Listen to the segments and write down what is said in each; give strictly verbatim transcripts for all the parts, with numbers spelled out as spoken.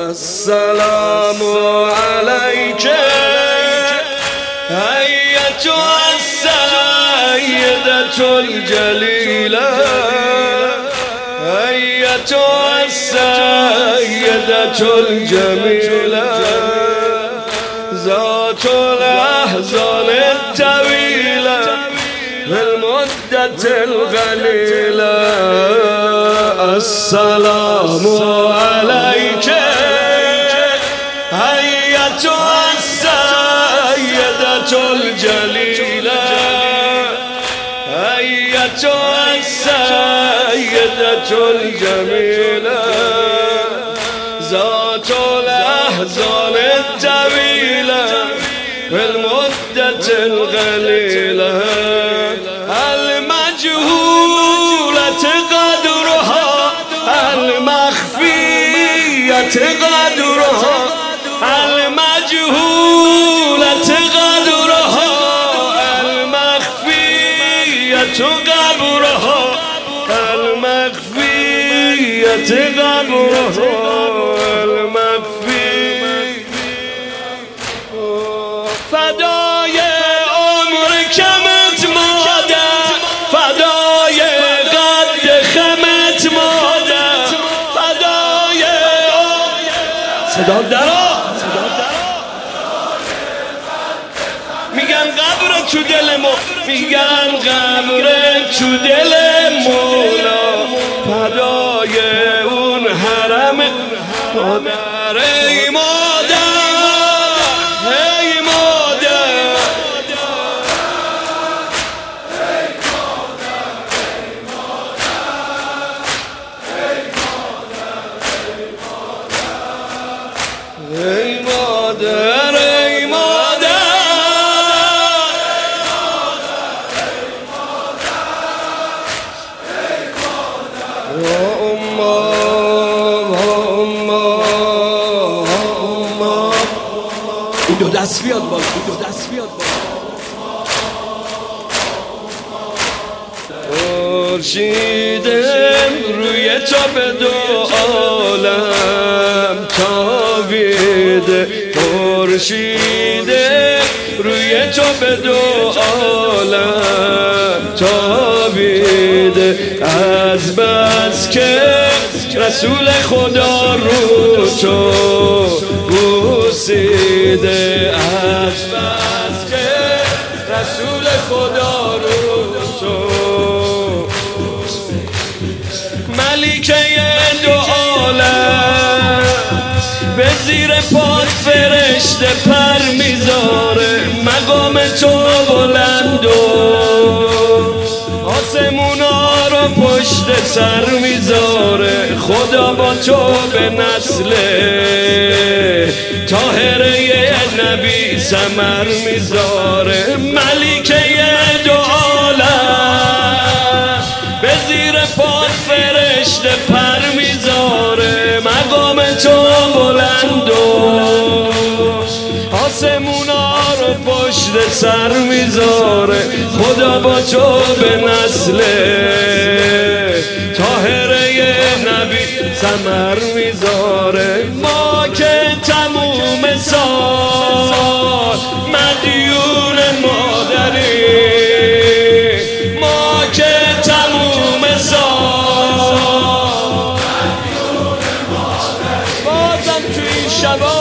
السلام عليك أيتها السيدة الجليلة أيتها السيدة الجميلة ذات الأحزان الطويلة بالمدة القليلة السلام عليك أيتها السيدة الجليلة أيتها السيدة الجميلة ذات الأحزان الطويلة بالمدة القليلة المجهولة قدرها المخفية قدرها المجهولة قدرها المخفية قبرها المخفية قبرها المخفية فدای عمر کمت مادر فدای قد خمت مادر فدای صدا درا میگن قبر تو دل ما میگن قبر تو دل مولا فدای اون حرم مادر ای مادر ای مادر ای مادر ای مادر این دو دست بیاد بالا این دو دست بیاد بالا خورشیدم روی تو به دو عالم تابیده خورشیدم روی تو به دو عالم تابیده از بس که رسول خدا رو تو بوسیده از بس که رسول خدا رو تو ملیکه دو عالم به زیر پات فرشته پر میذاره مقام تو بلند و آسمونا رو پشت سر میذاره خدا با تو به نسل طاهره نبی ثمر میذاره ملیکه دو عالم به زیر پات فرشته پر میذاره مقام تو بلند و آسمونا رو پشت سر میذاره خدا با تو به نسل طاهره نبی ثمر میذاره ما که تموم سال مدیون مادری ما که تموم سال مدیون مادری بازم تو این شبا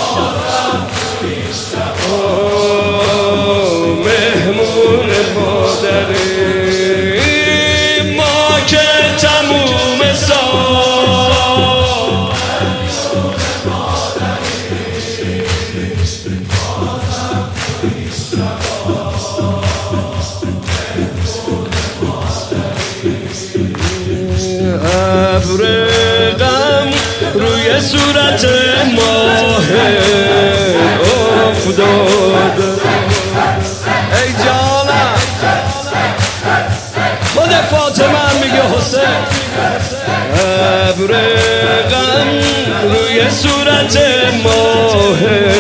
مهمون مادری ما که تموم سال ابر غم روی صورت ماه افتاده ای جانم خود فاطمه هم میگه حسین ابر غم روی صورت ماه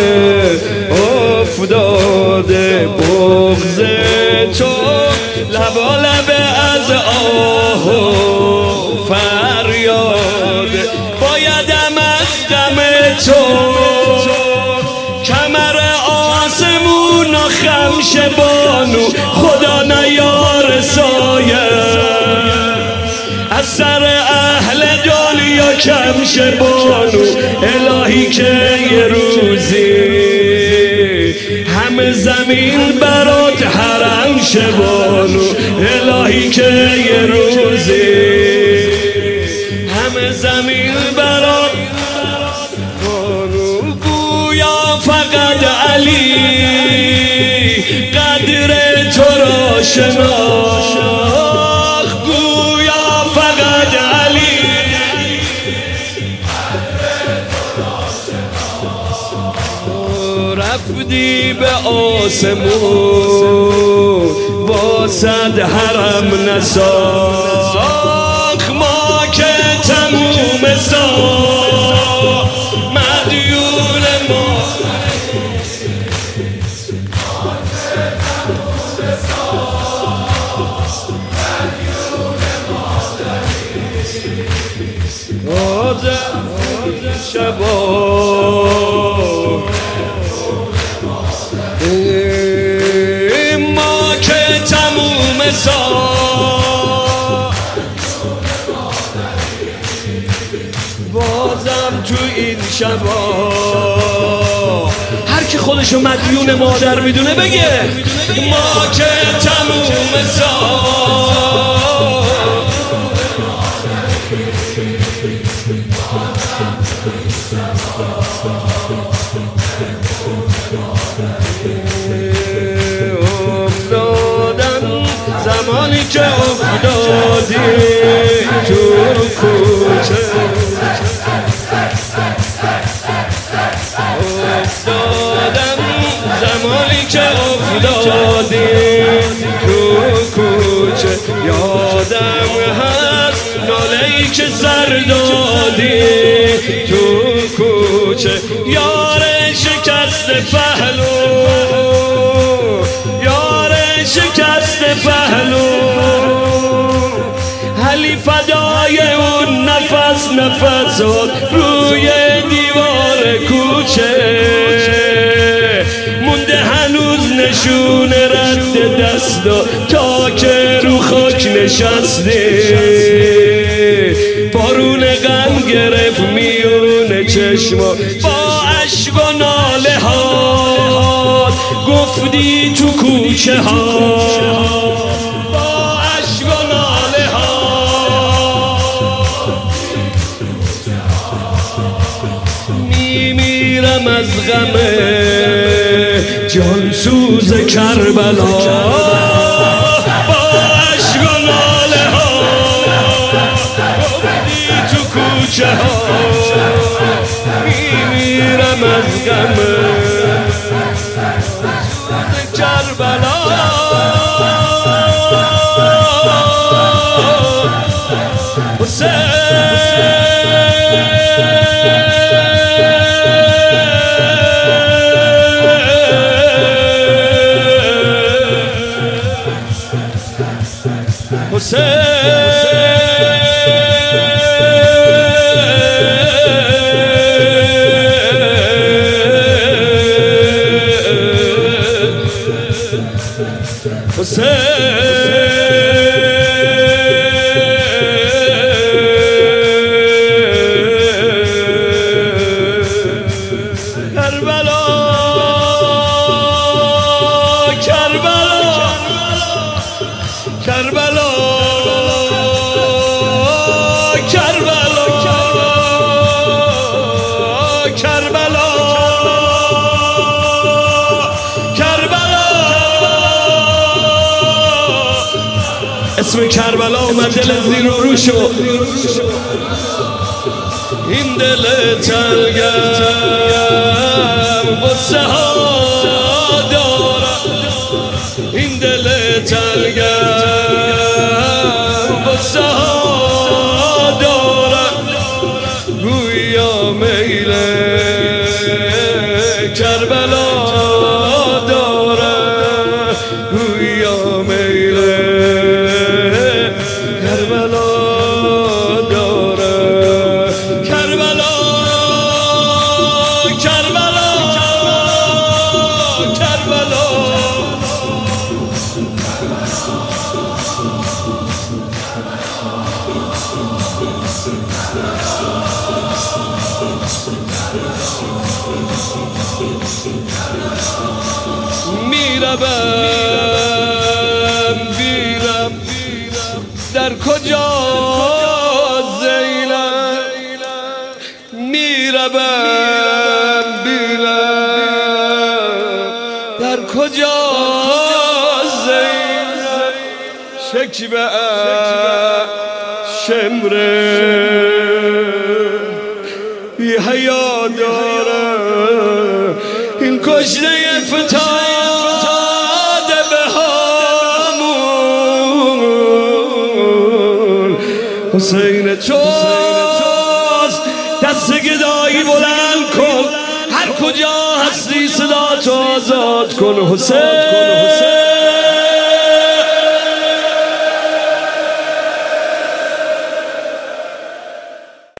افتاده بغض تو لبالب از آه و فریاد بایدم از غم خمش بانو خدا نیار سایه از سر اهل دنیا کمش بانو الهی که یه روزی همه زمین برات حرم شبانو الهی که یه روزی همه زمین برات بانو گویا فقط علی قدر تو را شناخت گویا فقط علی رفتی به آسمون با صد حرم نساخ ما که تموم ساخ مدیون ما آدم شبا ما که تموم سال بازم تو این شبا هر کی خودشو مدیون مادر میدونه بگه ما که تموم سال افتادن زمانی که افتادی تو کوچه افتادن زمانی که افتادی تو کوچه یادم هست ناله‌ای که سر دادی تو کوچه یار شکست پهلو یار شکست پهلو علی فدای اون نفس نفسات روی دیوار کوچه مونده هنوز نشون رد دستا تا که رو خاک نشسته بارون غم گرفت میون چشما با عشق و ناله ها گفتی تو کوچه ها با عشق و ناله ها میمیرم از غم جانسوز کربلا با عشق و ناله ها تو کوچه ها میمیرم از غم کربلا اسم کربلا اومد دل زیر و رو شد این دل تلگم غصه ها دارم این دل تلگم غصه ها دارم گویا میل کربلا دارم گویا میل کربلا دارم کربلا کربلا کربلا میرم میرم در کجا زینب میرم میرم در کجا زینب شکوه شمره بی حیا داره این کشته فتاده به هامون حسین توست دست گدایی بلند کن هر کجا هستی صدا تو آزاد کن حسین